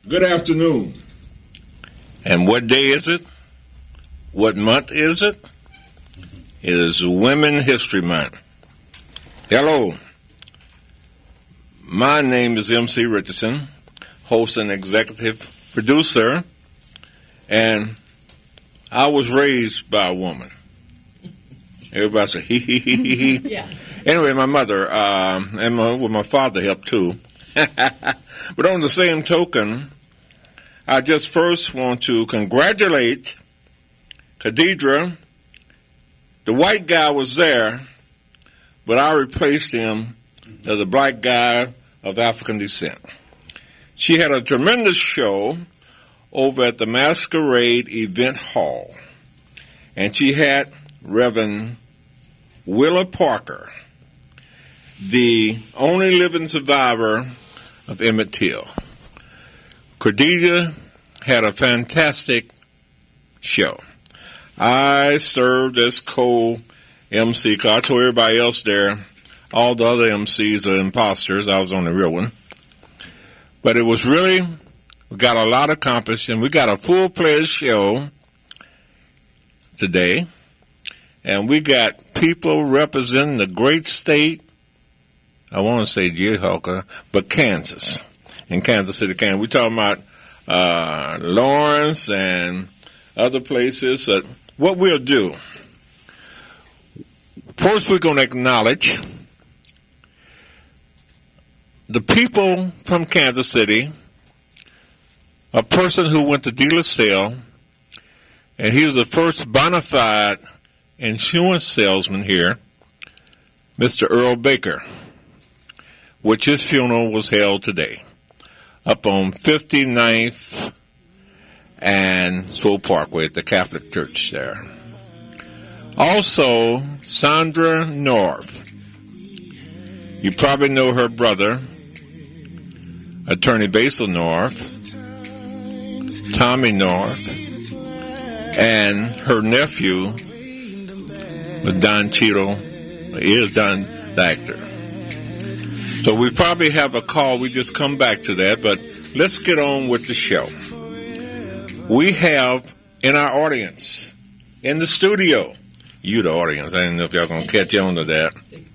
Good afternoon. And what day is it? What month is it? It is Women History Month. Hello. My name is M.C. Richardson, host and executive producer, and I was raised by a woman. Everybody say, hee, hee, hee, hee, hee. Yeah. Anyway, my mother, and my father helped too. But on the same token, I just first want to congratulate Khadidra. The white guy was there, but I replaced him as a black guy of African descent. She had a tremendous show over at the Masquerade Event Hall, and she had Reverend Willa Parker, the only living survivor of Emmett Till. Khadidra had a fantastic show. I served as co-MC, because I told everybody else there, all the other MCs are imposters. I was on the real one. But it was really, we got a lot accomplished, and we got a full-fledged show today. And we got people representing the great state, I want to say Geauga, but Kansas, in Kansas City, Kansas. We're talking about Lawrence and other places. What we'll do, first we're going to acknowledge the people from Kansas City, a person who went to De La Salle, and he was the first bona fide insurance salesman here, Mr. Earl Baker, which his funeral was held today, up on 59th and Swope Parkway at the Catholic Church there. Also, Sandra North. You probably know her brother, Attorney Basil North, Tommy North, and her nephew, Don Cheadle, is Don the actor. So we probably have a call. We just come back to that, but let's get on with the show. We have in our audience, in the studio, you the audience, I don't know if y'all going to catch on to that.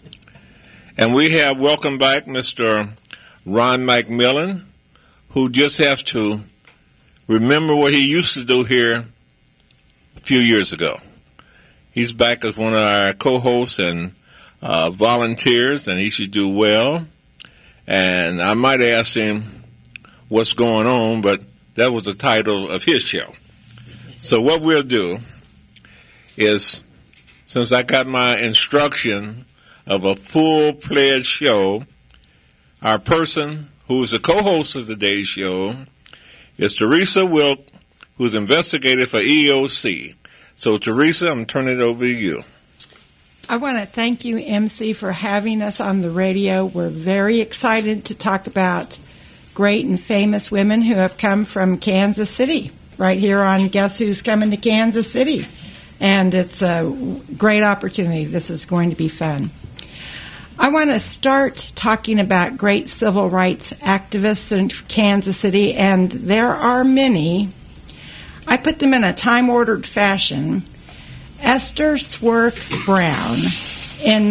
And we have, welcome back, Mr. Ron McMillan, who just has to remember what he used to do here a few years ago. He's back as one of our co-hosts and volunteers, and he should do well. And I might ask him what's going on, but that was the title of his show. So what we'll do is, since I got my instruction of a full-fledged show, our person who's the co-host of today's show is Teresa Wilk, who's investigated for EOC. So, Teresa, I'm turning it over to you. I want to thank you, MC, for having us on the radio. We're very excited to talk about great and famous women who have come from Kansas City, right here on Guess Who's Coming to Kansas City. And it's a great opportunity. This is going to be fun. I want to start talking about great civil rights activists in Kansas City, and there are many. I put them in a time-ordered fashion. Esther Swerk Brown, in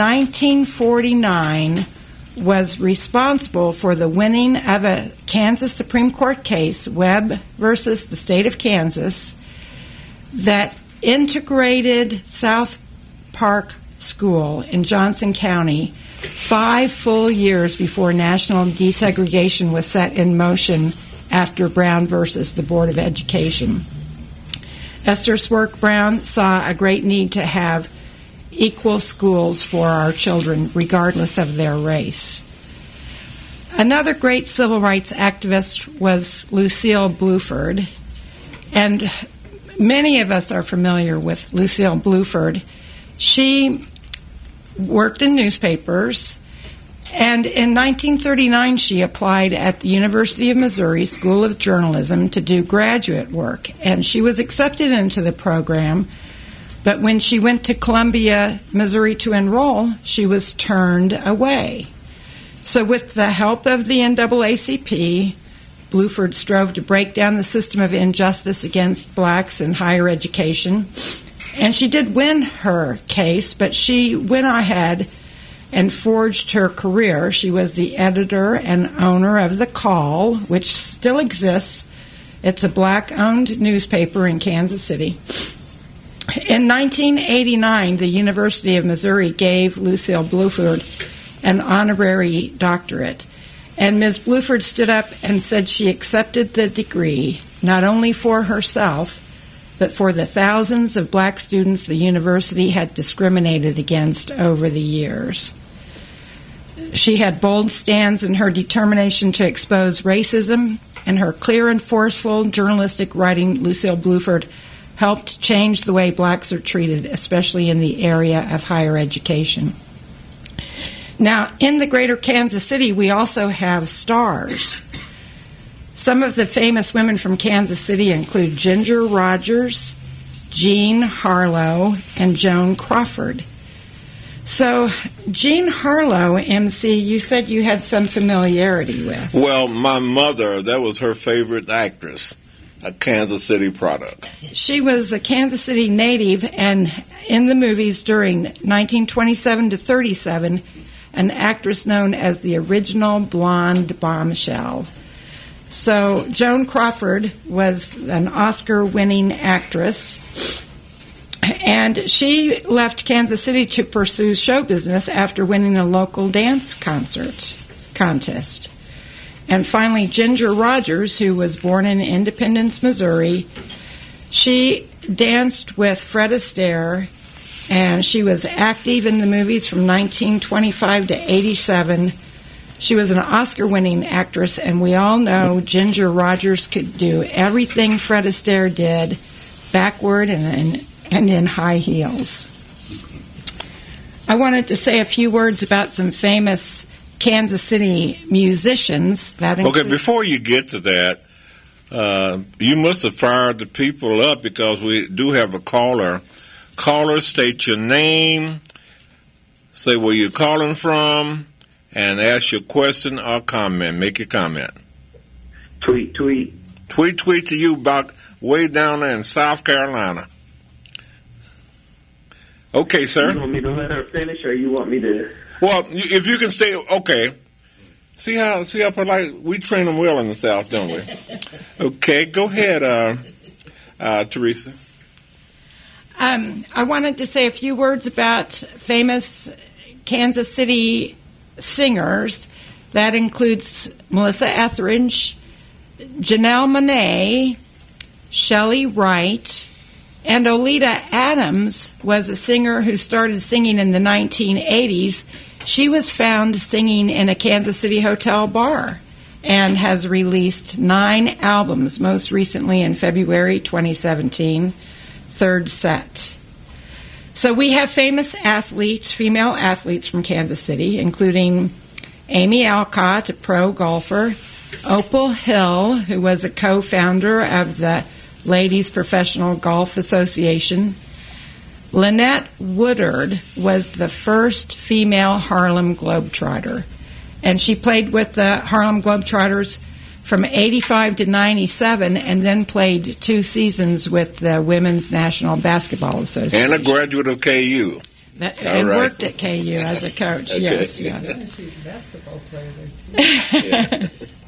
1949, was responsible for the winning of a Kansas Supreme Court case, Webb versus the state of Kansas, that integrated South Park School in Johnson County 5 full years before national desegregation was set in motion after Brown versus the Board of Education. Esther Swerk Brown saw a great need to have equal schools for our children, regardless of their race. Another great civil rights activist was Lucille Bluford, and many of us are familiar with Lucille Bluford. She worked in newspapers, and in 1939 she applied at the University of Missouri School of Journalism to do graduate work, and she was accepted into the program, but when she went to Columbia, Missouri to enroll, she was turned away. So with the help of the NAACP, Bluford strove to break down the system of injustice against blacks in higher education. And she did win her case, but she went ahead and forged her career. She was the editor and owner of The Call, which still exists. It's a black-owned newspaper in Kansas City. In 1989, the University of Missouri gave Lucille Bluford an honorary doctorate. And Ms. Bluford stood up and said she accepted the degree, not only for herself, but for the thousands of black students the university had discriminated against over the years. She had bold stands in her determination to expose racism, and her clear and forceful journalistic writing, Lucille Bluford, helped change the way blacks are treated, especially in the area of higher education. Now, in the greater Kansas City, we also have stars. Some of the famous women from Kansas City include Ginger Rogers, Jean Harlow, and Joan Crawford. So, Jean Harlow, MC, you said you had some familiarity with. Well, my mother, that was her favorite actress, a Kansas City product. She was a Kansas City native, and in the movies during 1927 to 37, an actress known as the original blonde bombshell. So Joan Crawford was an Oscar-winning actress, and she left Kansas City to pursue show business after winning a local dance contest. And finally, Ginger Rogers, who was born in Independence, Missouri, she danced with Fred Astaire, and she was active in the movies from 1925 to 87. She was an Oscar-winning actress, and we all know Ginger Rogers could do everything Fred Astaire did, backward and in high heels. I wanted to say a few words about some famous Kansas City musicians. Okay, before you get to that, you must have fired the people up because we do have a caller. Caller, state your name, say where you're calling from, and ask your question or comment. Make your comment. Tweet. Tweet to you about way down there in South Carolina. Okay, sir. You want me to let her finish, or you want me to? Well, if you can stay, okay. See how polite we train them well in the South, don't we? Okay, go ahead, Teresa. I wanted to say a few words about famous Kansas City singers. That includes Melissa Etheridge, Janelle Monáe, Shelley Wright, and Oleta Adams was a singer who started singing in the 1980s. She was found singing in a Kansas City hotel bar and has released 9 albums, most recently in February 2017, Third Set. So we have famous athletes, female athletes from Kansas City, including Amy Alcott, a pro golfer, Opal Hill, who was a co-founder of the Ladies Professional Golf Association. Lynette Woodard was the first female Harlem Globetrotter, and she played with the Harlem Globetrotters from 85 to 97 and then played 2 seasons with the Women's National Basketball Association. And a graduate of KU. And right. Worked at KU as a coach, okay. Yes. She's a basketball player.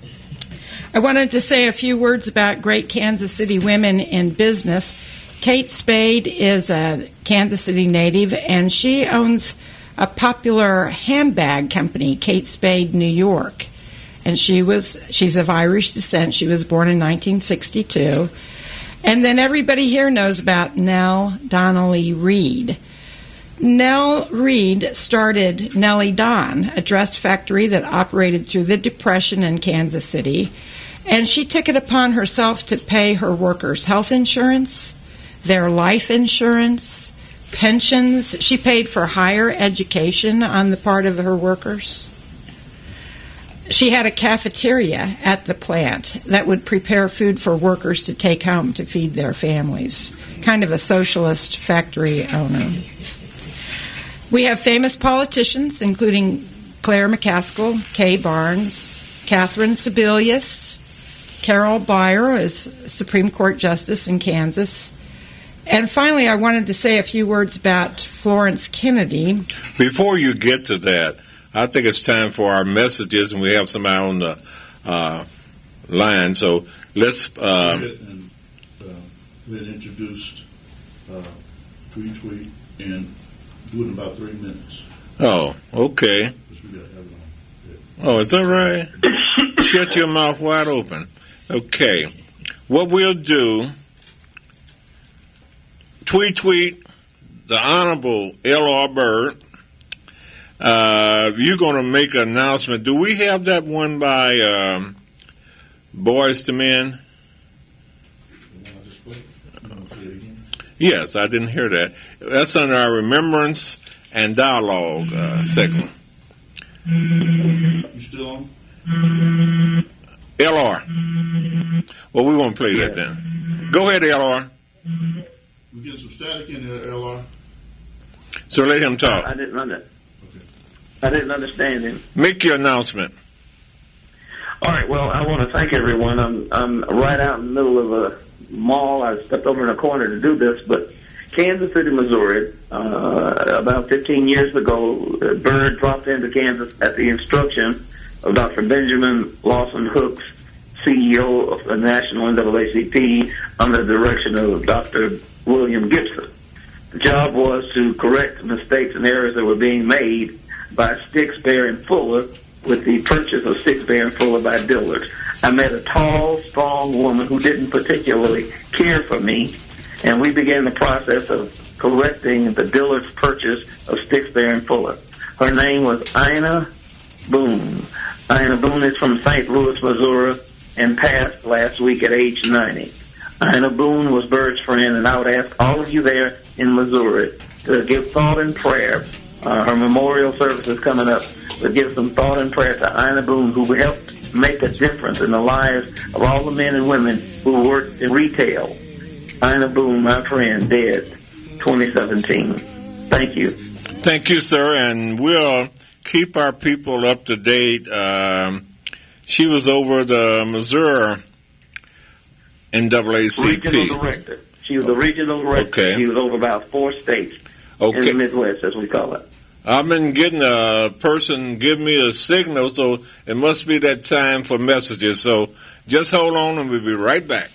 I wanted to say a few words about great Kansas City women in business. Kate Spade is a Kansas City native, and she owns a popular handbag company, Kate Spade New York. And she's of Irish descent. She was born in 1962. And then everybody here knows about Nell Donnelly Reed. Nell Reed started Nellie Don, a dress factory that operated through the Depression in Kansas City. And she took it upon herself to pay her workers health insurance, their life insurance, pensions. She paid for higher education on the part of her workers. She had a cafeteria at the plant that would prepare food for workers to take home to feed their families. Kind of a socialist factory owner. We have famous politicians, including Claire McCaskill, Kay Barnes, Catherine Sebelius, Carol Byer is Supreme Court Justice in Kansas. And finally, I wanted to say a few words about Florence Kennedy. Before you get to that, I think it's time for our messages, and we have somebody on the line. So let's... we had introduced Tweet, and do it in about 3 minutes. Oh, okay. Because we got to have it on. Oh, is that right? Shut your mouth wide open. Okay. What we'll do, tweet the Honorable L.R. Byrd. You're going to make an announcement. Do we have that one by Boys to Men? Yes, I didn't hear that. That's under our Remembrance and Dialogue segment. You still on? LR. Well, we won't play that then. Go ahead, LR. We're getting some static in there, LR. So let him talk. I didn't understand him. Make your announcement. All right. Well, I want to thank everyone. I'm right out in the middle of a mall. I stepped over in a corner to do this, but Kansas City, Missouri, about 15 years ago, Byrd dropped into Kansas at the instruction of Dr. Benjamin Lawson Hooks, CEO of the National NAACP, under the direction of Dr. William Gibson. The job was to correct mistakes and errors that were being made by Stix, Bear, and Fuller with the purchase of Stix, Bear, and Fuller by Dillard's. I met a tall, strong woman who didn't particularly care for me, and we began the process of correcting the Dillard's purchase of Stix, Bear, and Fuller. Her name was Ina Boone. Ina Boone is from St. Louis, Missouri, and passed last week at age 90. Ina Boone was Byrd's friend, and I would ask all of you there in Missouri to give thought and prayer. Her memorial service is coming up, but give some thought and prayer to Ina Boone, who helped make a difference in the lives of all the men and women who worked in retail. Ina Boone, my friend, dead 2017. Thank you. Thank you, sir, and we'll keep our people up to date. She was over the Missouri NAACP. Regional director. She was the regional director. Okay. She was over about 4 states in the Midwest, as we call it. I've been getting a person give me a signal, so it must be that time for messages. So just hold on, and we'll be right back.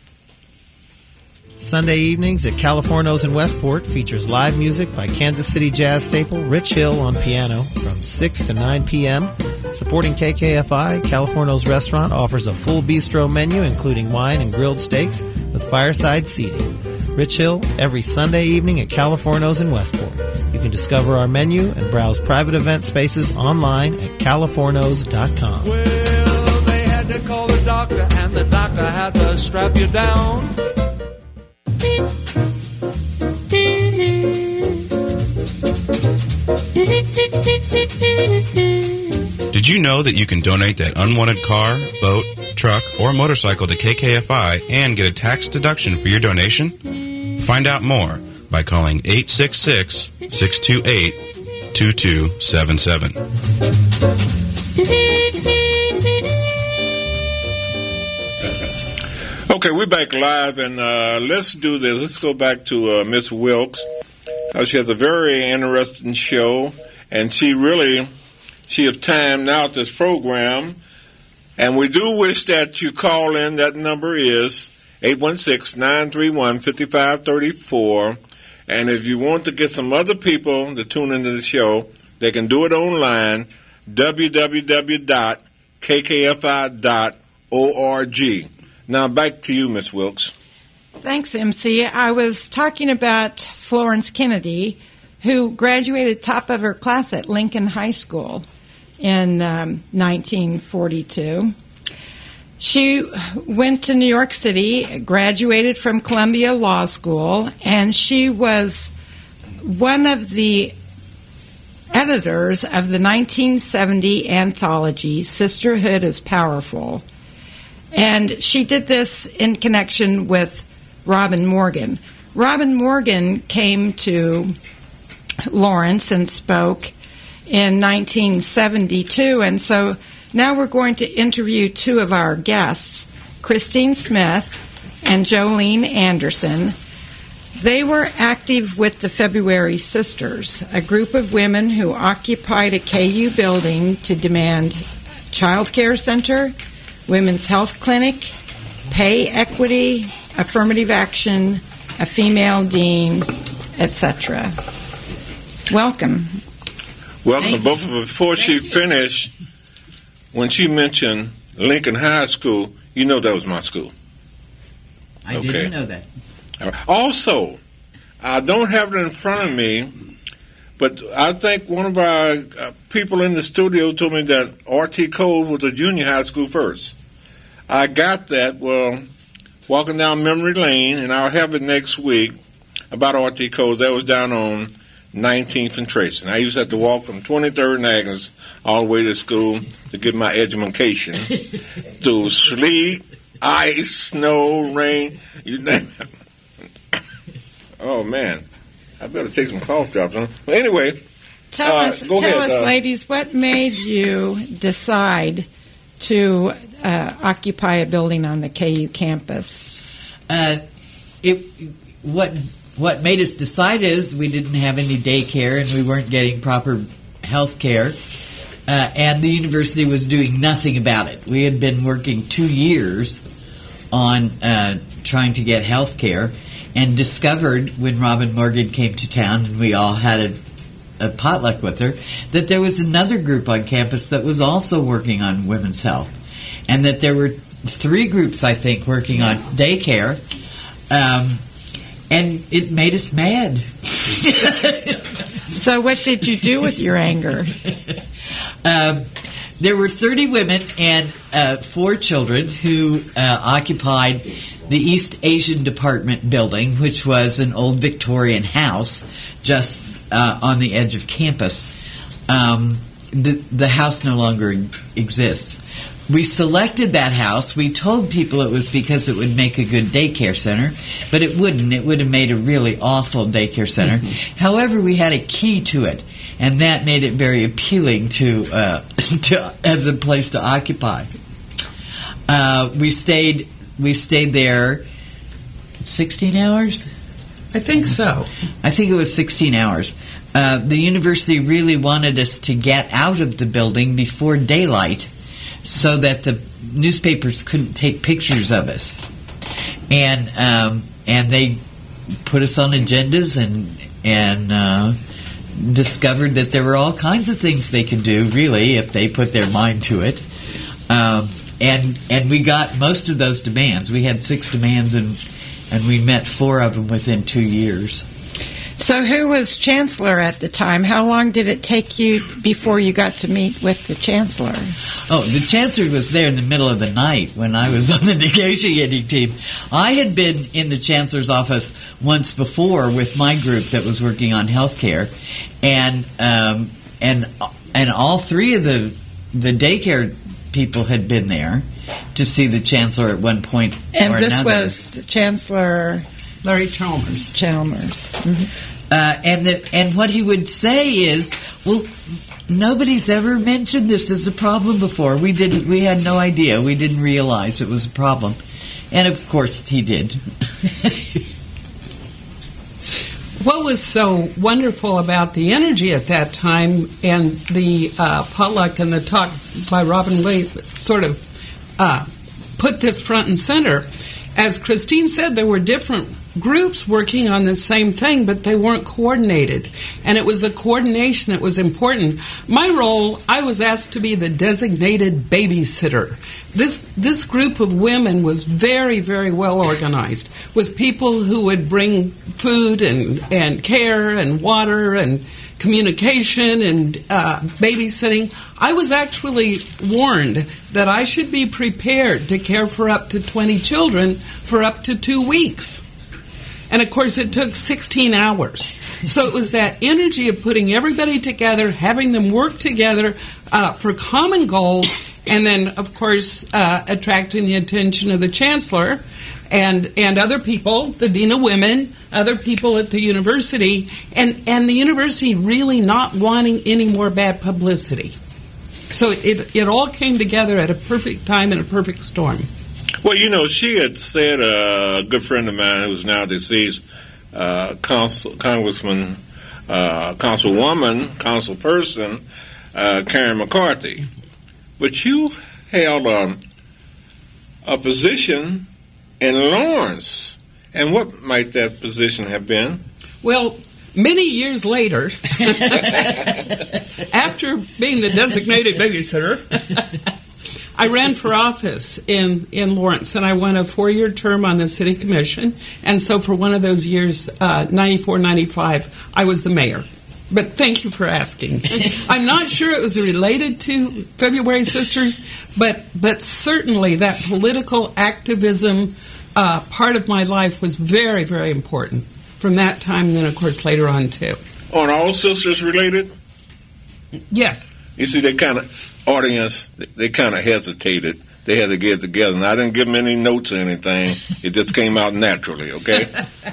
Sunday evenings at Californo's in Westport features live music by Kansas City jazz staple Rich Hill on piano from 6 to 9 p.m. Supporting KKFI, Californo's restaurant offers a full bistro menu including wine and grilled steaks with fireside seating. Rich Hill, every Sunday evening at Californo's in Westport. You can discover our menu and browse private event spaces online at californos.com. Well, they had to call the doctor, and the doctor had to strap you down. Did you know that you can donate that unwanted car, boat, truck, or motorcycle to KKFI and get a tax deduction for your donation? Find out more by calling 866-628-2277. Okay, we're back live, and let's do this. Let's go back to Miss Wilkes. She has a very interesting show, and she has timed out this program. And we do wish that you call in. That number is 816-931-5534. And if you want to get some other people to tune into the show, they can do it online, www.kkfi.org. Now back to you, Miss Wilkes. Thanks, MC. I was talking about Florence Kennedy, who graduated top of her class at Lincoln High School in 1942. She went to New York City, graduated from Columbia Law School, and she was one of the editors of the 1970 anthology, Sisterhood is Powerful. And she did this in connection with Robin Morgan. Robin Morgan came to Lawrence and spoke in 1972, and so now we're going to interview two of our guests. Christine Smith, and Jolene Anderson. They were active with the February Sisters, a group of women who occupied a KU building to demand child care center, women's health clinic, pay equity, affirmative action, a female dean, etc. Welcome. Welcome. But before she finished, when she mentioned Lincoln High School, you know that was my school. I didn't know that. Also, I don't have it in front of me, but I think one of our people in the studio told me that R.T. Cove was a junior high school first. I got that, walking down memory lane, and I'll have it next week about R.T. Cove. That was down on 19th and Tracy. I used to have to walk from 23rd and Agnes all the way to school to get my education through sleet, ice, snow, rain, you name it. Oh, man. I better take some cough drops. Huh? But anyway, tell us, ladies, what made you decide to occupy a building on the KU campus? What made us decide is we didn't have any daycare and we weren't getting proper health care, and the university was doing nothing about it. We had been working 2 years on trying to get health care, and discovered when Robin Morgan came to town and we all had a potluck with her, that there was another group on campus that was also working on women's health, and that there were 3 groups, I think, working on daycare, and it made us mad. So what did you do with your anger? There were 30 women and 4 children who occupied the East Asian Department building, which was an old Victorian house just on the edge of campus. The house no longer exists. We selected that house. We told people it was because it would make a good daycare center, but it wouldn't. It would have made a really awful daycare center. Mm-hmm. However, we had a key to it, and that made it very appealing to as a place to occupy. We stayed there 16 hours? I think so. I think it was 16 hours. The university really wanted us to get out of the building before daylight so that the newspapers couldn't take pictures of us. And they put us on agendas and discovered that there were all kinds of things they could do, really, if they put their mind to it. And we got most of those demands. We had 6 demands, and we met 4 of them within 2 years. So who was chancellor at the time? How long did it take you before you got to meet with the chancellor? Oh, the chancellor was there in the middle of the night when I was on the negotiating team. I had been in the chancellor's office once before with my group that was working on health care, and all 3 of the daycare people had been there to see the chancellor at one point and or another. And this was the Chancellor Larry Chalmers. Mm-hmm. And what he would say is, well, nobody's ever mentioned this as a problem before. We had no idea. We didn't realize it was a problem. And of course he did. What was so wonderful about the energy at that time and the potluck and the talk by Robin Lee sort of put this front and center. As Christine said, there were different groups working on the same thing, but they weren't coordinated. And it was the coordination that was important. My role, I was asked to be the designated babysitter. This group of women was very, very well organized, with people who would bring food and care and water and communication and babysitting. I was actually warned that I should be prepared to care for up to 20 children for up to 2 weeks. And, of course, it took 16 hours. So it was that energy of putting everybody together, having them work together for common goals, and then, of course, attracting the attention of the chancellor and other people, the dean of women, other people at the university, and the university really not wanting any more bad publicity. So it all came together at a perfect time and a perfect storm. Well, she had said, a good friend of mine who's now deceased, Congresswoman, Councilperson Karen McCarthy. But you held a position in Lawrence. And what might that position have been? Well, many years later, after being the designated babysitter, I ran for office in Lawrence, and I won a 4-year term on the city commission. And so for one of those years, 94, 95, I was the mayor. But thank you for asking. I'm not sure it was related to February Sisters, but certainly that political activism part of my life was very, very important from that time, and then, of course, later on, too. Are all sisters related? Yes. You see, they kind of hesitated. They had to get together, and I didn't give them any notes or anything. It just came out naturally, okay?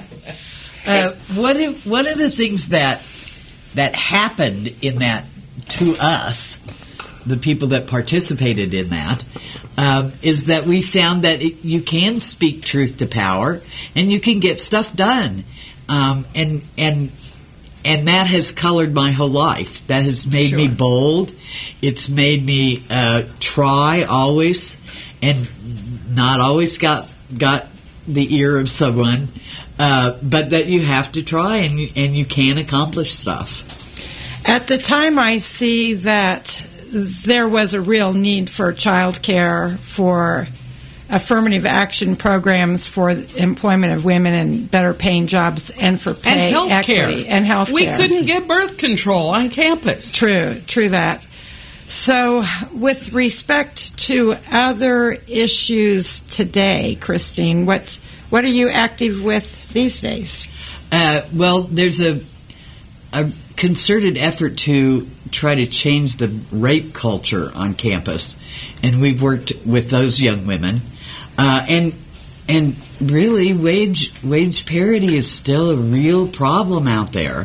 One of the things that happened in that to us, the people that participated in that, is that we found that you can speak truth to power and you can get stuff done. And that has colored my whole life. That has made me bold. It's made me try always, and not always got the ear of someone, but that you have to try and you can accomplish stuff. At the time, I see that there was a real need for child care, for affirmative action programs for employment of women and better paying jobs, and for pay equity and health care. We couldn't get birth control on campus. True that. So with respect to other issues today, Christine, what are you active with these days? Well, there's a concerted effort to try to change the rape culture on campus, and we've worked with those young women. And really, wage parity is still a real problem out there.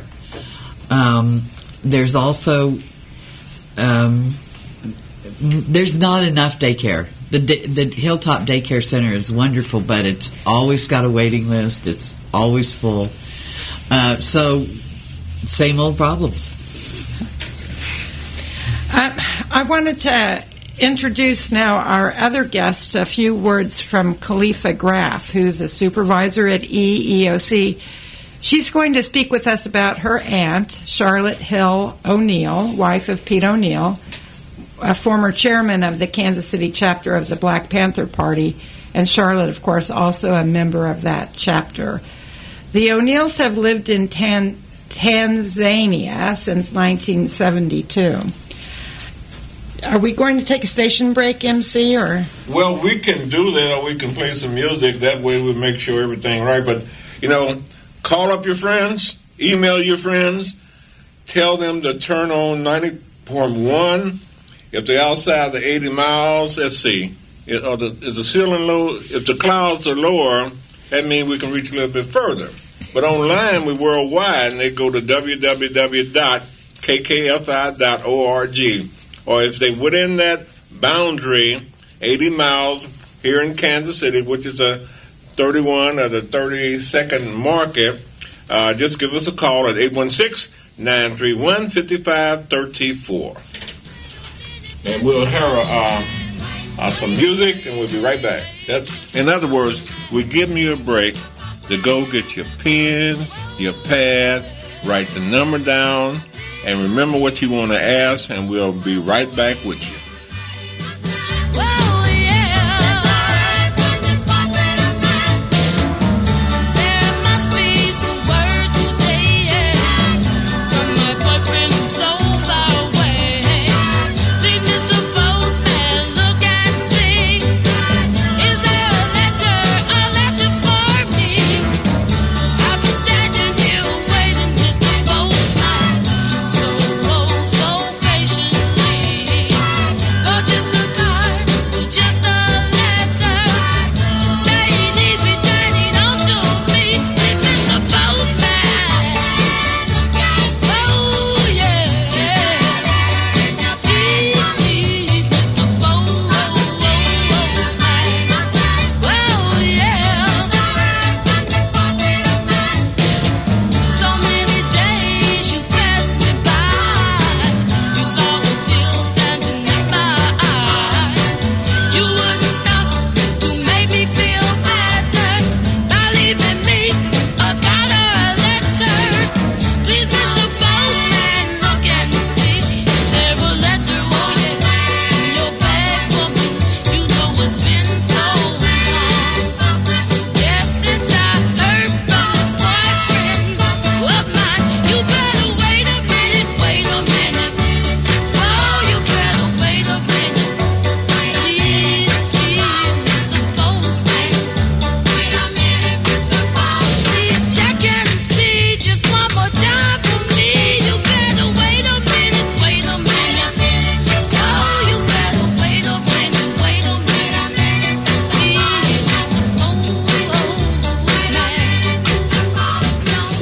There's also there's not enough daycare. The Hilltop Daycare Center is wonderful, but it's always got a waiting list. It's always full. So, same old problems. I wanted to introduce now our other guest, a few words from Khalifa Graff, who's a supervisor at EEOC. She's going to speak with us about her aunt, Charlotte Hill O'Neill, wife of Pete O'Neill, a former chairman of the Kansas City chapter of the Black Panther Party, and Charlotte, of course, also a member of that chapter. The O'Neills have lived in Tanzania since 1972. Are we going to take a station break, MC, or? Well, we can do that, or we can play some music. That way we'll make sure everything right. But, call up your friends, email your friends, tell them to turn on 90.1. If they're outside the 80 miles, let's see. Is the ceiling low? If the clouds are lower, that means we can reach a little bit further. But online, we're worldwide, and they go to www.kkfi.org. Or if they're within that boundary, 80 miles here in Kansas City, which is a 31 or the 32nd market, just give us a call at 816-931-5534. And we'll hear some music, and we'll be right back. In other words, we're giving you a break to go get your pen, your pad, write the number down, and remember what you want to ask, and we'll be right back with you.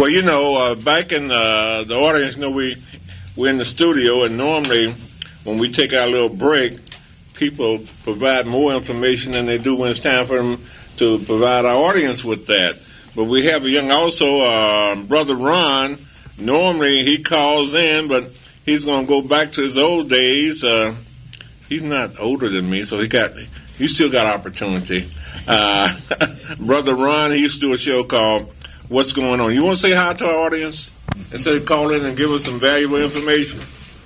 Well, back in the audience, we're in the studio, and normally when we take our little break, people provide more information than they do when it's time for them to provide our audience with that. But we have Brother Ron. Normally he calls in, but he's going to go back to his old days. He's not older than me, so he still got opportunity. Brother Ron, he used to do a show called What's Going On. You want to say hi to our audience instead of call in and give us some valuable information?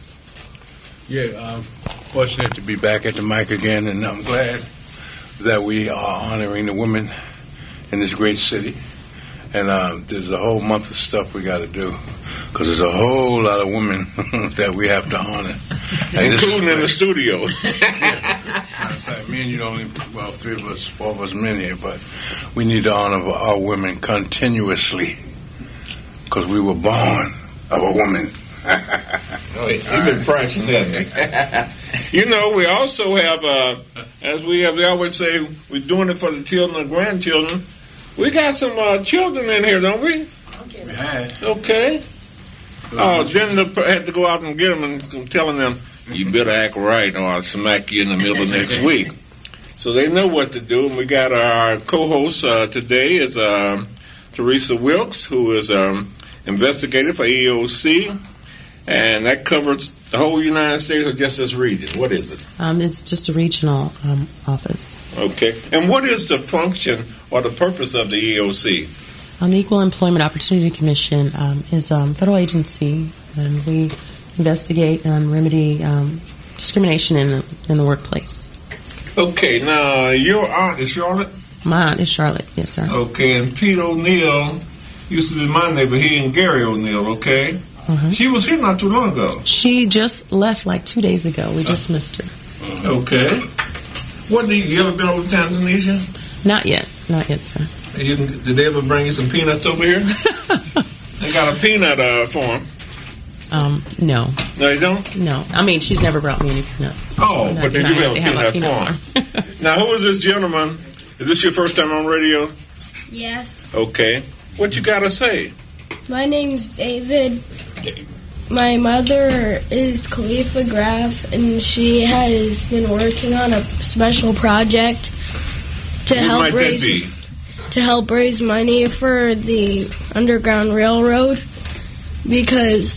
Yeah, fortunate to be back at the mic again, and I'm glad that we are honoring the women in this great city. And there's a whole month of stuff we got to do, because there's a whole lot of women that we have to honor. Including in the studio. Matter of fact, me and you only, three of us, four of us men here, but we need to honor our women continuously, because we were born of a woman. You've been practicing that. We also have, as we always say, we're doing it for the children and grandchildren. We got some children in here, don't we? Okay. Jen had to go out and get them, and I'm telling them, you better act right or I'll smack you in the middle of next week. So they know what to do. And we got our co-host today is Teresa Wilkes, who is investigator for EOC, and that covers the whole United States or just this region. What is it? It's just a regional office. Okay. And what is the function or the purpose of the EOC? The Equal Employment Opportunity Commission is a federal agency, and we investigate and remedy discrimination in the workplace. Okay. Now, your aunt is Charlotte? My aunt is Charlotte, yes, sir. Okay. And Pete O'Neill used to be my neighbor. He and Gary O'Neill, okay? Mm-hmm. She was here not too long ago. She just left like 2 days ago. We just missed her. Okay. You ever been over to Tanzania? Not yet, sir. Did they ever bring you some peanuts over here? They got a peanut farm. No. No, they don't? No. I mean, she's never brought me any peanuts. Oh, but they do have a peanut farm. Now, who is this gentleman? Is this your first time on radio? Yes. Okay. What you got to say? My name's David. My mother is Khalifa Graf, and she has been working on a special project to help raise money for the Underground Railroad, because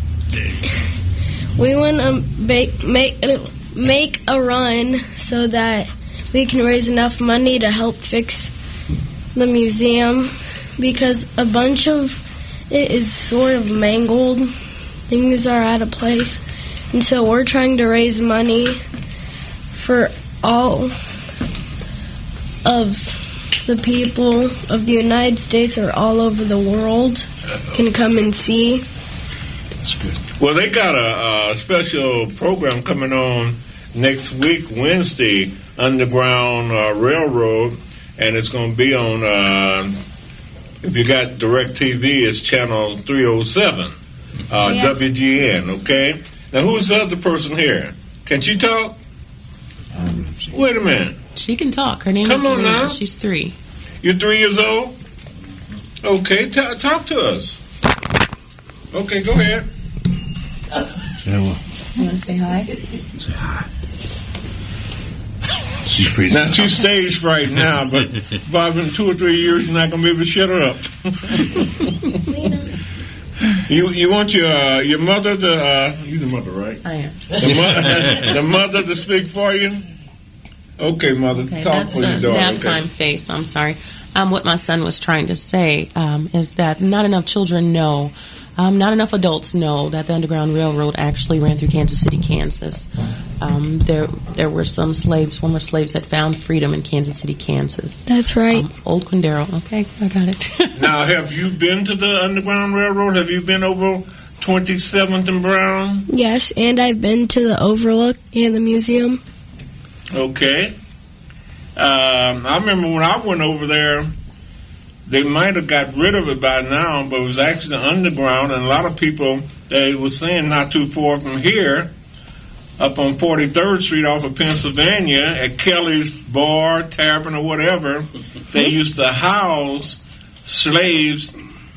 we want to make a run so that we can raise enough money to help fix the museum, because a bunch of it is sort of mangled. Things are out of place. And so we're trying to raise money for all of the people of the United States or all over the world can come and see. That's good. Well, they got a special program coming on next week, Wednesday, Underground Railroad, and it's going to be on... if you got DirecTV, it's channel 307, WGN, okay? Now, who's the other person here? Can she talk? Wait a minute. She can talk. Her name is Luna. Now. She's 3. You're 3 years old? Okay, talk to us. Okay, go ahead. You want to say hi? Say hi. Now, she's stage fright now, but Bob, in 2 or 3 years, you're not going to be able to shut her up. You want your mother to... you're the mother, right? I am. The mother to speak for you? Okay, mother, talk for your daughter. Nap time face, I'm sorry. What my son was trying to say is that not enough children know, not enough adults know that the Underground Railroad actually ran through Kansas City, Kansas. There were some slaves, former slaves, that found freedom in Kansas City, Kansas. That's right. Old Quindaro. Okay, I got it. Now, have you been to the Underground Railroad? Have you been over 27th and Brown? Yes, and I've been to the Overlook and the museum. Okay. I remember when I went over there, they might have got rid of it by now, but it was actually underground, and a lot of people, they were saying not too far from here, up on 43rd Street off of Pennsylvania, at Kelly's Bar, Tavern, or whatever, they used to house slaves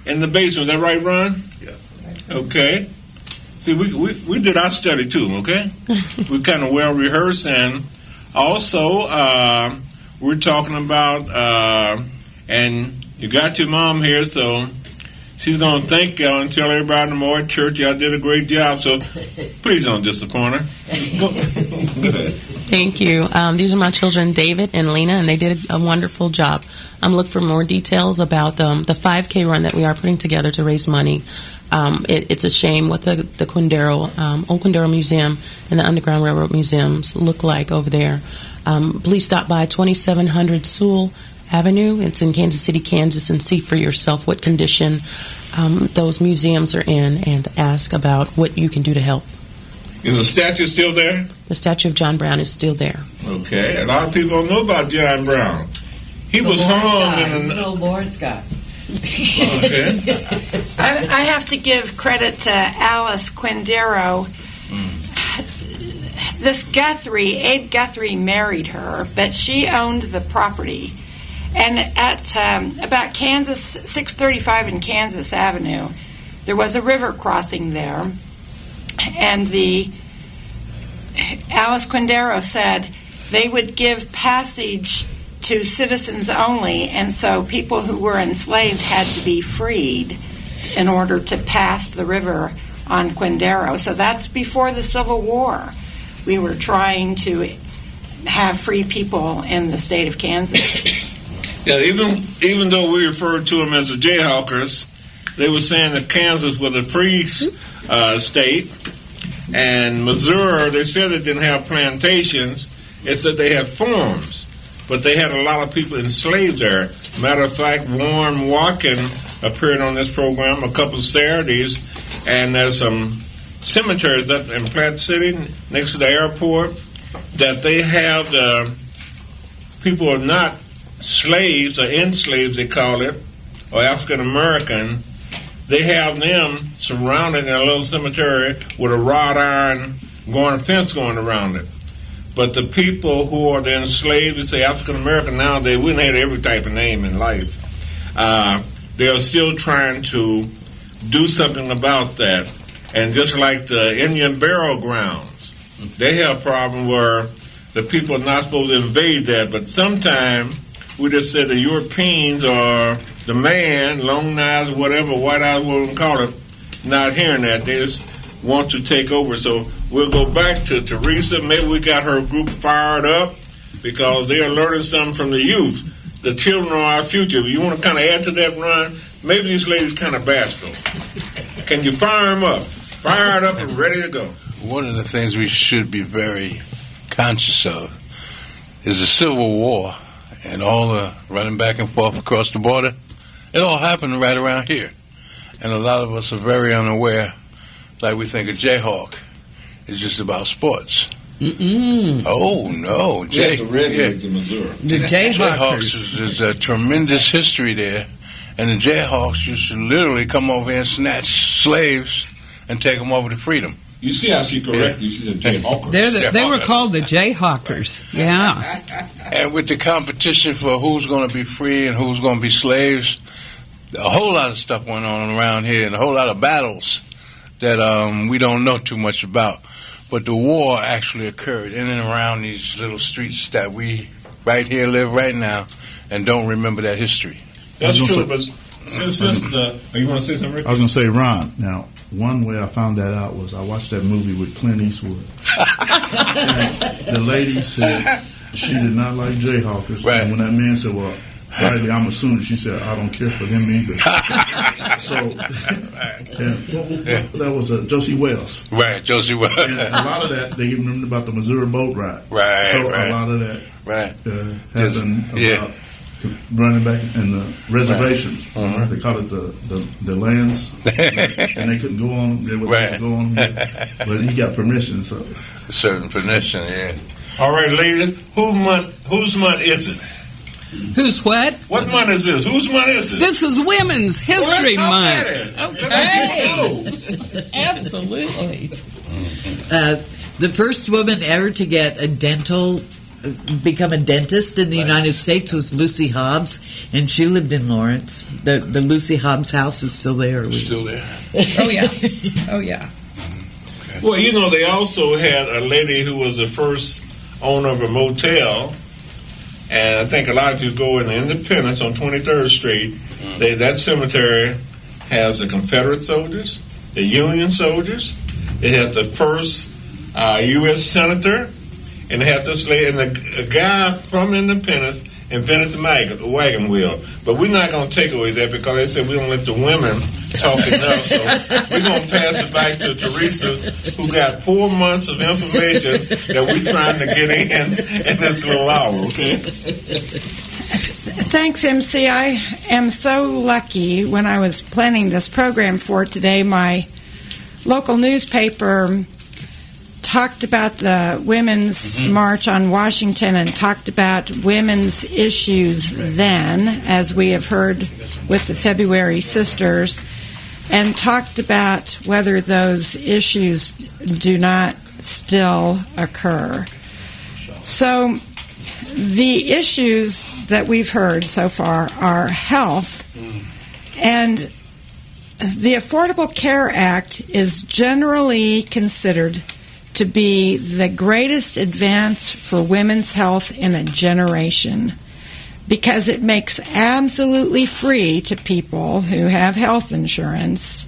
in the basement. Is that right, Ron? Yes. Okay. See, we did our study too, okay? We're kind of well rehearsed, and also we're talking about, and you got your mom here, so she's going to thank y'all and tell everybody in the Moore Church y'all did a great job, so please don't disappoint her. Go ahead. Thank you. These are my children, David and Lena, and they did a wonderful job. I'm looking for more details about the 5K run that we are putting together to raise money. It's a shame what the Old Quindaro Museum and the Underground Railroad Museums look like over there. Please stop by 2700 Sewell Avenue. It's in Kansas City, Kansas, and see for yourself what condition those museums are in and ask about what you can do to help. Is the statue still there? The statue of John Brown is still there. Okay. A lot of people don't know about John Brown. He was hung in an old Lawrence guy. Okay. I have to give credit to Alice Quindaro. This Abe Guthrie married her, but she owned the property. And at about 635 and Kansas Avenue, there was a river crossing there. And Alice Quindaro said they would give passage to citizens only, and so people who were enslaved had to be freed in order to pass the river on Quindaro. So that's before the Civil War. We were trying to have free people in the state of Kansas. Yeah, even though we referred to them as the Jayhawkers, they were saying that Kansas was a free state, and Missouri, they said they didn't have plantations. It said they had farms, but they had a lot of people enslaved there. Matter of fact, Warren Watkin appeared on this program a couple of Saturdays, and there's some cemeteries up in Platte City next to the airport that they have the people are not slaves or enslaved, they call it, or African American. They have them surrounded in a little cemetery with a wrought iron fence going around it. But the people who are the enslaved, they say African American nowadays, we had every type of name in life. They are still trying to do something about that. And just like the Indian burial grounds, they have a problem where the people are not supposed to invade that. But sometimes we just say the Europeans or the man, long knives, whatever, white eyes, whatever we call it, not hearing that. They just want to take over. So we'll go back to Teresa. Maybe we got her group fired up because they are learning something from the youth. The children are our future. You want to kind of add to that, Ron? Maybe this lady's kind of bashful. Can you fire them up? Fired up and ready to go. One of the things we should be very conscious of is the Civil War and all the running back and forth across the border. It all happened right around here. And a lot of us are very unaware, like we think a Jayhawk is just about sports. Oh, no. The Redlegs in Missouri. The Jayhawkers. There's a tremendous history there. And the Jayhawks used to literally come over here and snatch slaves and take them over to freedom. You see how she corrected you? She's a Jayhawker. They were called the Jayhawkers. Yeah. And with the competition for who's going to be free and who's going to be slaves, a whole lot of stuff went on around here and a whole lot of battles that we don't know too much about. But the war actually occurred in and around these little streets that we right here live right now and don't remember that history. That's true, but since you want to say something, Rick? I was going to say, Ron, now, one way I found that out was I watched that movie with Clint Eastwood. And the lady said she did not like Jayhawkers. Right. And when that man said, well, rightly, I'm assuming, she said, I don't care for them either. So, that was Josie Wells. Right, Josie Wells. And a lot of that, they even remember about the Missouri boat ride. Right, so right. A lot of that happened about running back in the reservation. Right. Right? They call it the lands. And they couldn't go on. They were supposed to go on. But he got permission. So certain permission, yeah. All right, ladies, whose month is it? Who's what? What month is this? Whose month is it? This is Women's History Month. Okay. Absolutely. The first woman ever to get a dental become a dentist in the United States was Lucy Hobbs, and she lived in Lawrence. The Lucy Hobbs house is still there. Still there. Oh, yeah. Oh, yeah. Well, you know, they also had a lady who was the first owner of a motel, and I think a lot of you go in the Independence on 23rd Street. That cemetery has the Confederate soldiers, the Union soldiers. It had the first U.S. senator, and they had this lady, and a guy from Independence invented the wagon wheel. But we're not going to take away that because they said we don't let the women talk enough. So we're going to pass it back to Teresa, who got 4 months of information that we're trying to get in this little hour, okay? Thanks, MC. I am so lucky. When I was planning this program for today, my local newspaper talked about the Women's March on Washington and talked about women's issues then, as we have heard with the February Sisters, and talked about whether those issues do not still occur. So the issues that we've heard so far are health, and the Affordable Care Act is generally considered to be the greatest advance for women's health in a generation because it makes absolutely free to people who have health insurance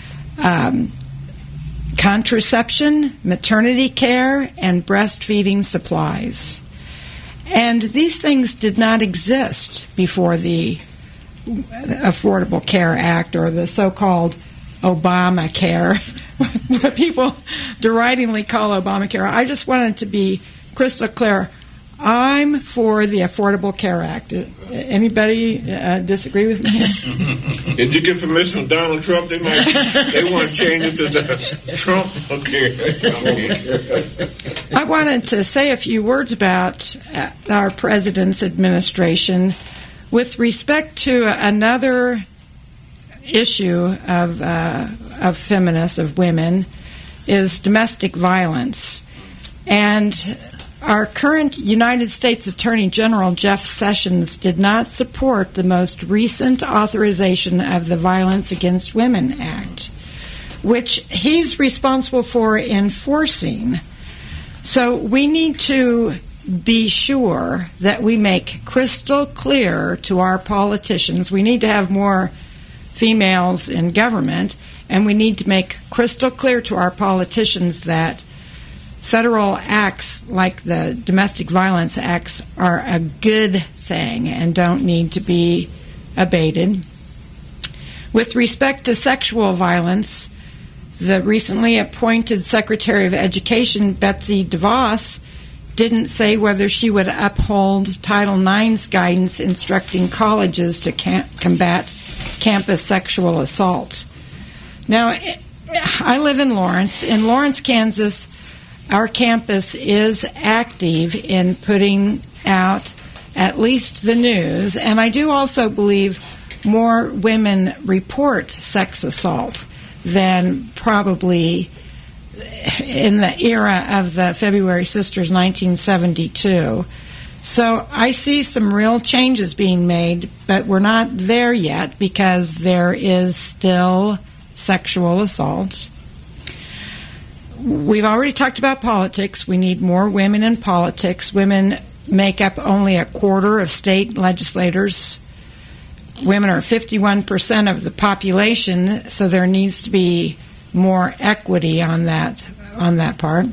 contraception, maternity care, and breastfeeding supplies. And these things did not exist before the Affordable Care Act or the so-called Obamacare, what people deridingly call Obamacare. I just wanted to be crystal clear. I'm for the Affordable Care Act. Anybody disagree with me? Did you get permission from Donald Trump? They want to change it to the Trump. Okay. I wanted to say a few words about our president's administration with respect to another issue of feminists, of women, is domestic violence. And our current United States Attorney General, Jeff Sessions, did not support the most recent authorization of the Violence Against Women Act, which he's responsible for enforcing. So we need to be sure that we make crystal clear to our politicians. We need to have more females in government, and we need to make crystal clear to our politicians that federal acts like the domestic violence acts are a good thing and don't need to be abated. With respect to sexual violence, the recently appointed Secretary of Education, Betsy DeVos, didn't say whether she would uphold Title IX's guidance instructing colleges to combat campus sexual assault. Now, I live in Lawrence. In Lawrence, Kansas, our campus is active in putting out at least the news, and I do also believe more women report sex assault than probably in the era of the February Sisters 1972. So I see some real changes being made, but we're not there yet because there is still sexual assault. We've already talked about politics. We need more women in politics. Women make up only a quarter of state legislators. Women are 51% of the population, so there needs to be more equity on that part.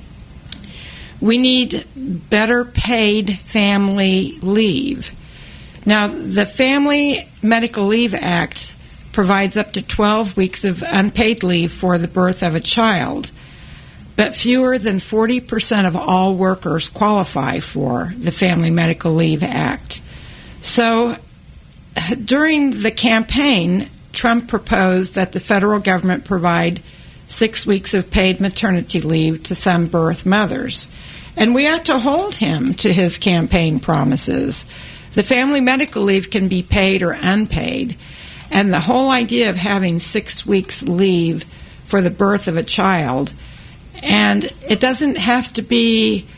We need better paid family leave. Now, the Family Medical Leave Act provides up to 12 weeks of unpaid leave for the birth of a child, but fewer than 40% of all workers qualify for the Family Medical Leave Act. So, during the campaign, Trump proposed that the federal government provide 6 weeks of paid maternity leave to some birth mothers. And we ought to hold him to his campaign promises. The family medical leave can be paid or unpaid. And the whole idea of having 6 weeks leave for the birth of a child, and it doesn't have to be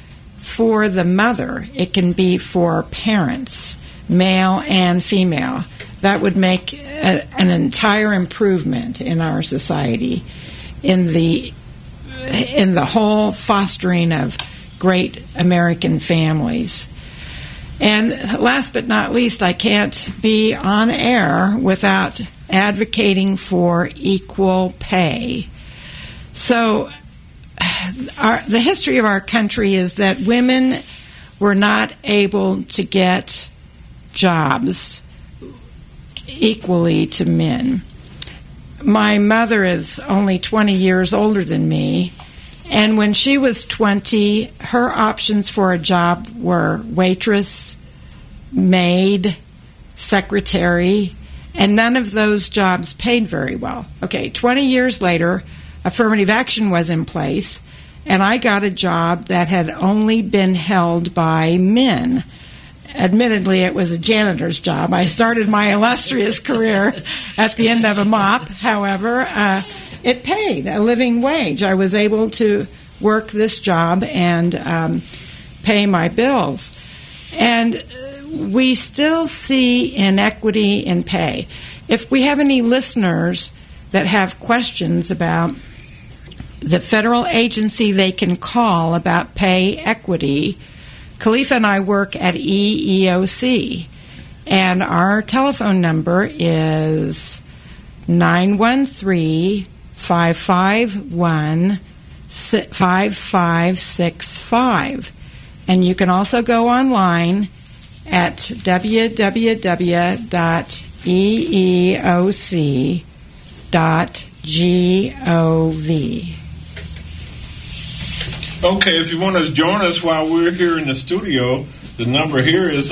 for the mother. It can be for parents, male and female. That would make an entire improvement in our society in the whole fostering of great American families. And last but not least, I can't be on air without advocating for equal pay. So the history of our country is that women were not able to get jobs equally to men. My mother is only 20 years older than me, and when she was 20, her options for a job were waitress, maid, secretary, and none of those jobs paid very well. Okay, 20 years later, affirmative action was in place, and I got a job that had only been held by men. Admittedly, it was a janitor's job. I started my illustrious career at the end of a mop. However, it paid a living wage. I was able to work this job and pay my bills. And we still see inequity in pay. If we have any listeners that have questions about the federal agency they can call about pay equity, Khalifa and I work at EEOC, and our telephone number is 913-551-5565. And you can also go online at www.eeoc.gov. Okay, if you want to join us while we're here in the studio, the number here is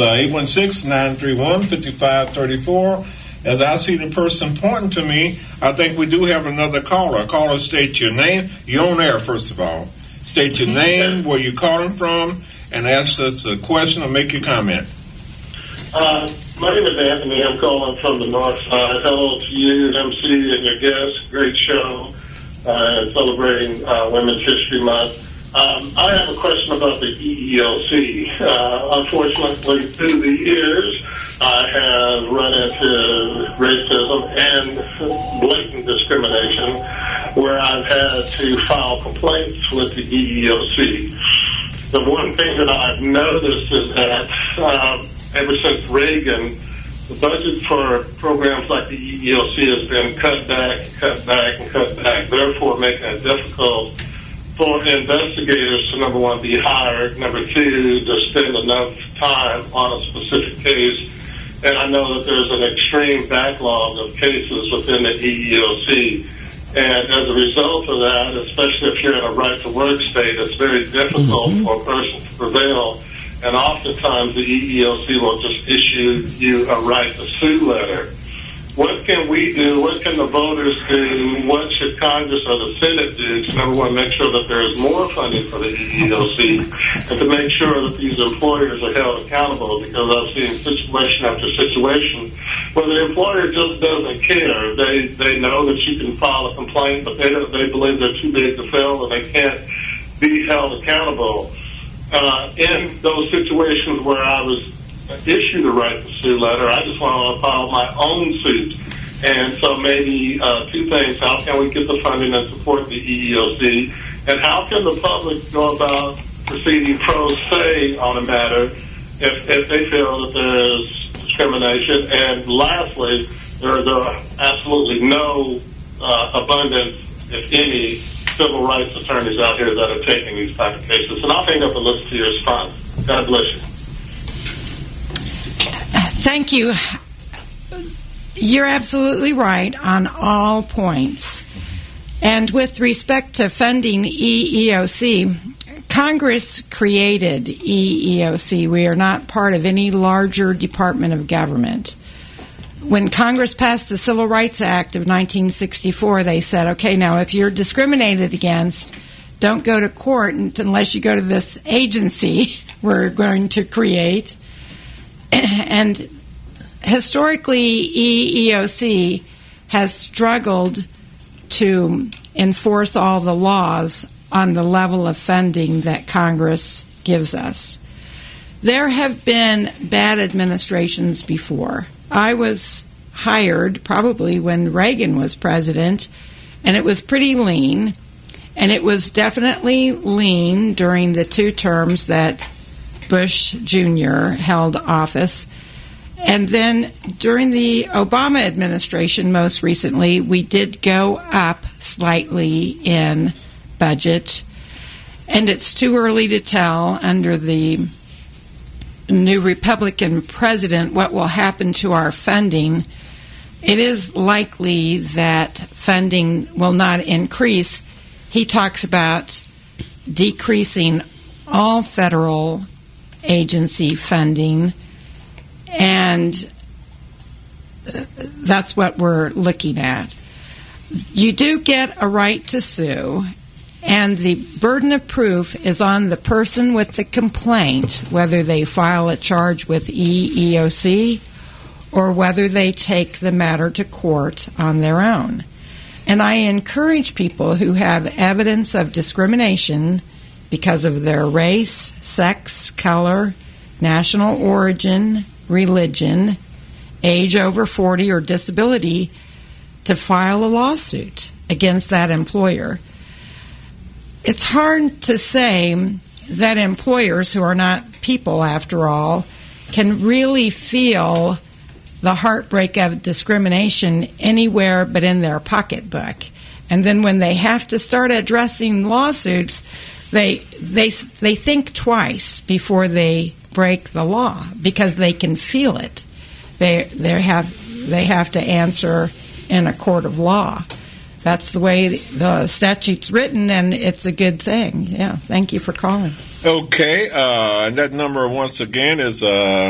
816-931-5534. As I see the person pointing to me, I think we do have another caller. Caller, state your name. You're on air, first of all. State your name, where you're calling from, and ask us a question or make your comment. My name is Anthony. I'm calling from the North Side. Hello to you, MC, and your guests. Great show celebrating Women's History Month. I have a question about the EEOC. Unfortunately, through the years, I have run into racism and blatant discrimination where I've had to file complaints with the EEOC. The one thing that I've noticed is that ever since Reagan, the budget for programs like the EEOC has been cut back, therefore making it difficult for investigators to, number one, be hired, number two, to spend enough time on a specific case. And I know that there's an extreme backlog of cases within the EEOC. And as a result of that, especially if you're in a right-to-work state, it's very difficult for a person to prevail. And oftentimes the EEOC will just issue you a right-to-sue letter. What can we do? What can the voters do? What should Congress or the Senate do to, number one, make sure that there is more funding for the EEOC and to make sure that these employers are held accountable? Because I've seen situation after situation where the employer just doesn't care. They know that you can file a complaint, but they believe they're too big to fail and they can't be held accountable. In those situations where I was issued a right to sue letter, I just want to file my own suit. And so maybe two things: how can we get the funding and support the EEOC, and how can the public go about proceeding pro se on a matter if they feel that there is discrimination? And lastly, there is absolutely no abundance, if any, civil rights attorneys out here that are taking these type of cases. And I'll hang up and listen to your response. God bless you. Thank you. You're absolutely right on all points. And with respect to funding EEOC, Congress created EEOC. We are not part of any larger department of government. When Congress passed the Civil Rights Act of 1964, they said, okay, now if you're discriminated against, don't go to court unless you go to this agency we're going to create. And historically, EEOC has struggled to enforce all the laws on the level of funding that Congress gives us. There have been bad administrations before. I was hired probably when Reagan was president, and it was pretty lean. And it was definitely lean during the 2 terms that Bush Jr. held office. And then during the Obama administration, most recently, we did go up slightly in budget. And it's too early to tell under the new Republican president what will happen to our funding. It is likely that funding will not increase. He talks about decreasing all federal agency funding, and that's what we're looking at. You do get a right to sue, and the burden of proof is on the person with the complaint, whether they file a charge with EEOC or whether they take the matter to court on their own. And I encourage people who have evidence of discrimination because of their race, sex, color, national origin, religion, age over 40, or disability to file a lawsuit against that employer. It's hard to say that employers, who are not people after all, can really feel the heartbreak of discrimination anywhere but in their pocketbook. And then when they have to start addressing lawsuits, they think twice before they break the law because they can feel it. They have to answer in a court of law. That's the way the statute's written, and it's a good thing. Yeah, thank you for calling. Okay, and that number once again is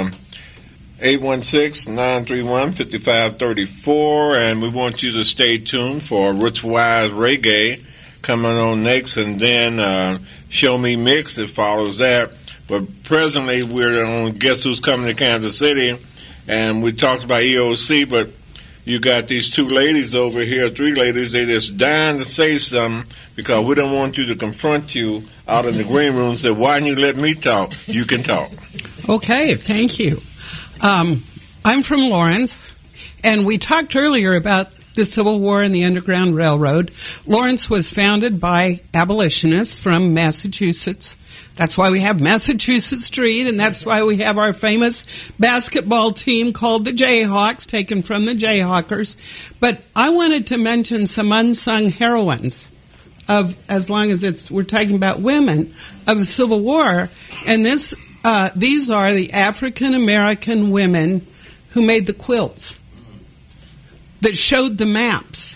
816-931-5534, and we want you to stay tuned for Roots Wise Reggae coming on next, and then Show Me Mix that follows that. But presently, we're on Guess Who's Coming to Kansas City, and we talked about EOC, but you got these 2 ladies over here, 3 ladies, they just dying to say something because we don't want you to confront you out in the green room and say, why didn't you let me talk? You can talk. Okay, thank you. I'm from Lawrence, and we talked earlier about the Civil War and the Underground Railroad. Lawrence was founded by abolitionists from Massachusetts. That's why we have Massachusetts Street, and that's why we have our famous basketball team called the Jayhawks, taken from the Jayhawkers. But I wanted to mention some unsung heroines of, as long as we're talking about women, of the Civil War. And these are the African American women who made the quilts, that showed the maps.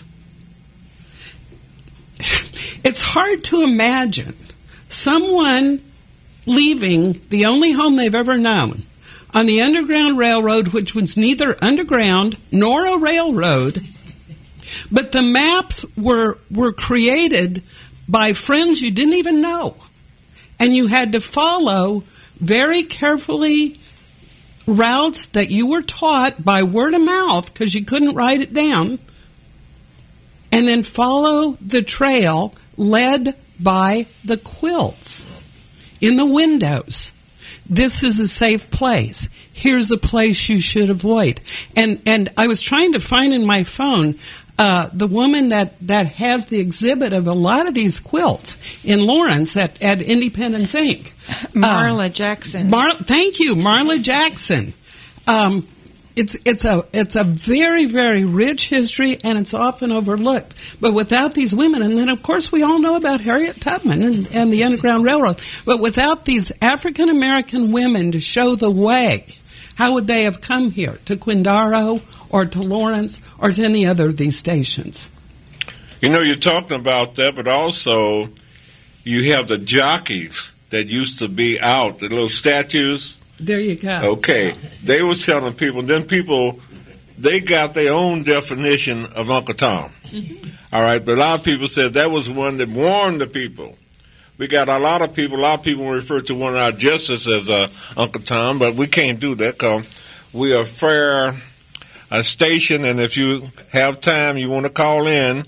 It's hard to imagine someone leaving the only home they've ever known on the Underground Railroad, which was neither underground nor a railroad, but the maps were created by friends you didn't even know. And you had to follow very carefully routes that you were taught by word of mouth because you couldn't write it down, and then follow the trail led by the quilts in the windows. This is a safe place. Here's a place you should avoid. And I was trying to find in my phone the woman that has the exhibit of a lot of these quilts in Lawrence at Independence Inc. Marla Jackson. Thank you, Marla Jackson. It's a very, very rich history, and it's often overlooked. But without these women, and then of course we all know about Harriet Tubman and the Underground Railroad, but without these African American women to show the way, how would they have come here to Quindaro or to Lawrence or to any other of these stations? You know, you're talking about that, but also you have the jockeys that used to be out, the little statues. There you go. Okay. They was telling people, then people, they got their own definition of Uncle Tom. All right, but a lot of people said that was one that warned the people. We got a lot of people refer to one of our justices as Uncle Tom, but we can't do that because we are a fair station, and if you have time, you want to call in,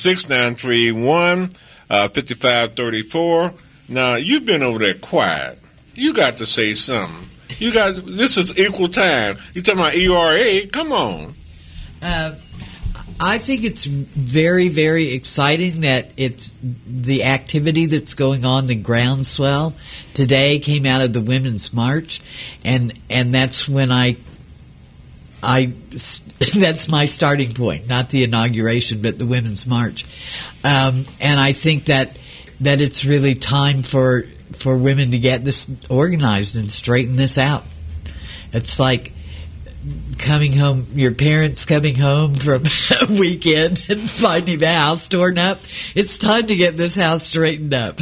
816-931-5534. Now, you've been over there quiet. you got to say something. You guys, this is equal time. You talking about ERA? Come on. I think it's very, very exciting that it's the activity that's going on, the groundswell today came out of the Women's March, and that's when that's my starting point, not the inauguration, but the Women's March, and I think that it's really time for women to get this organized and straighten this out. It's like coming home, your parents coming home from a weekend and finding the house torn up. It's time to get this house straightened up.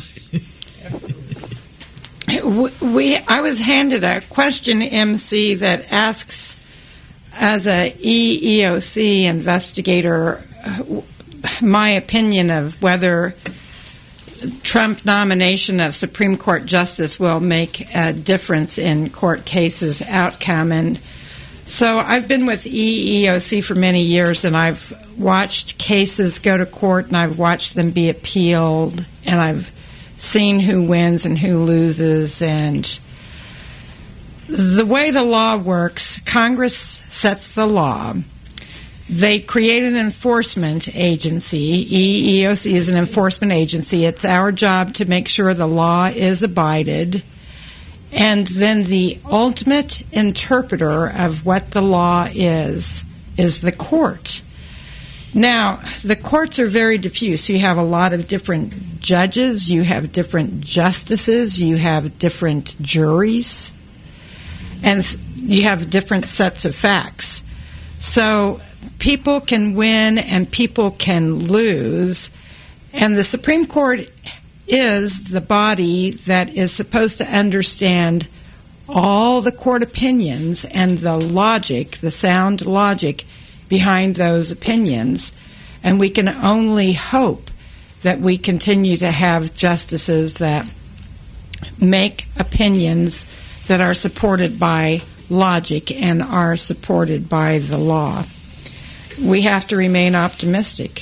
I was handed a question, MC, that asks, as a EEOC investigator, my opinion of whether Trump nomination of Supreme Court Justice will make a difference in court cases outcome. And so I've been with EEOC for many years, and I've watched cases go to court, and I've watched them be appealed, and I've seen who wins and who loses. And the way the law works, Congress sets the law. They create an enforcement agency. EEOC is an enforcement agency. It's our job to make sure the law is abided. And then the ultimate interpreter of what the law is the court. Now, the courts are very diffuse. You have a lot of different judges, you have different justices, you have different juries, and you have different sets of facts. So people can win and people can lose, and the Supreme Court is the body that is supposed to understand all the court opinions and the logic, the sound logic behind those opinions. And we can only hope that we continue to have justices that make opinions that are supported by logic and are supported by the law. We have to remain optimistic.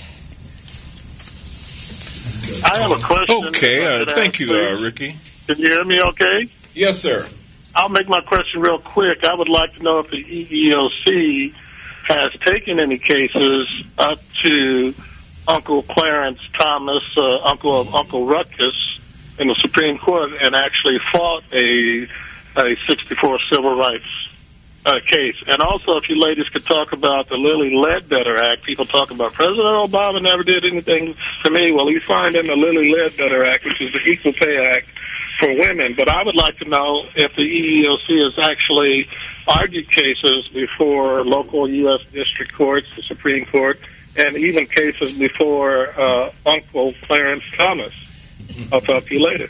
I have a question. Okay, thank you, Ricky. Can you hear me okay? Yes, sir. I'll make my question real quick. I would like to know if the EEOC has taken any cases up to Uncle Clarence Thomas, Uncle Ruckus, in the Supreme Court and actually fought a 64 civil rights case. And also, if you ladies could talk about the Lilly Ledbetter Act. People talk about President Obama never did anything for me. Well, you find in the Lilly Ledbetter Act, which is the Equal Pay Act for women. But I would like to know if the EEOC has actually argued cases before local U.S. district courts, the Supreme Court, and even cases before Uncle Clarence Thomas. I'll talk to you later.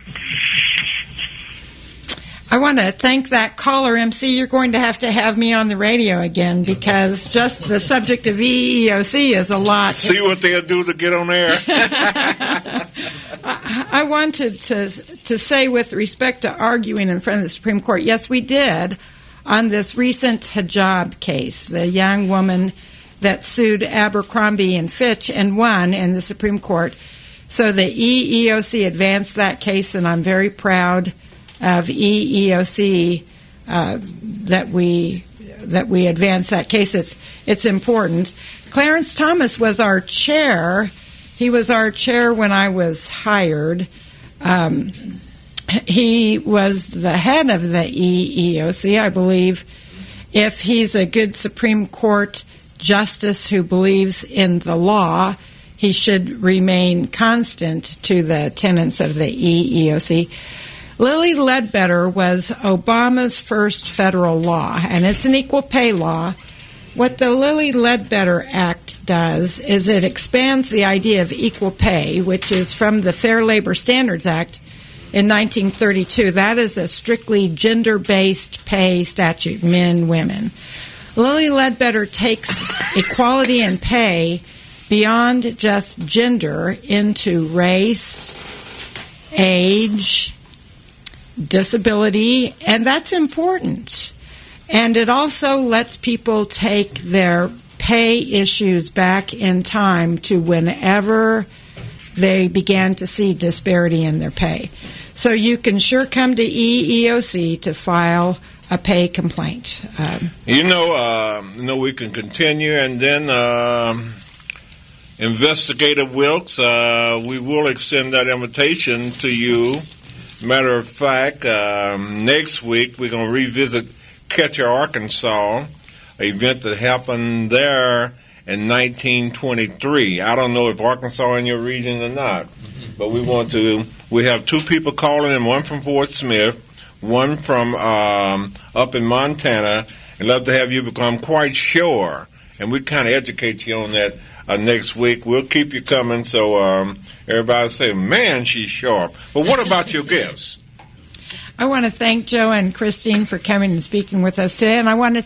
I want to thank that caller, MC. You're going to have me on the radio again, because just the subject of EEOC is a lot. See what they'll do to get on air. I wanted to say, with respect to arguing in front of the Supreme Court, yes, we did on this recent hijab case, the young woman that sued Abercrombie and Fitch and won in the Supreme Court. So the EEOC advanced that case, and I'm very proud of EEOC that we advanced that case. It's important. Clarence Thomas was our chair. He was our chair when I was hired. He was the head of the EEOC, I believe. If he's a good Supreme Court justice who believes in the law, he should remain constant to the tenets of the EEOC. Lilly Ledbetter was Obama's first federal law, and it's an equal pay law. What the Lilly Ledbetter Act does is it expands the idea of equal pay, which is from the Fair Labor Standards Act in 1932. That is a strictly gender-based pay statute, men, women. Lilly Ledbetter takes equality in pay beyond just gender into race, age, disability, and that's important. And it also lets people take their pay issues back in time to whenever they began to see disparity in their pay. So you can sure come to EEOC to file a pay complaint. We can continue, and then Investigator Wilkes, we will extend that invitation to you. Matter of fact, next week we're going to revisit Ketcher, Arkansas, an event that happened there in 1923. I don't know if Arkansas in your region or not, but we have two people calling in, one from Fort Smith, one from up in Montana. I'd love to have you become quite sure, and we kind of educate you on that next week. We'll keep you coming, so everybody say, man, she's sharp. But what about your guests? I want to thank Joe and Christine for coming and speaking with us today, and I want to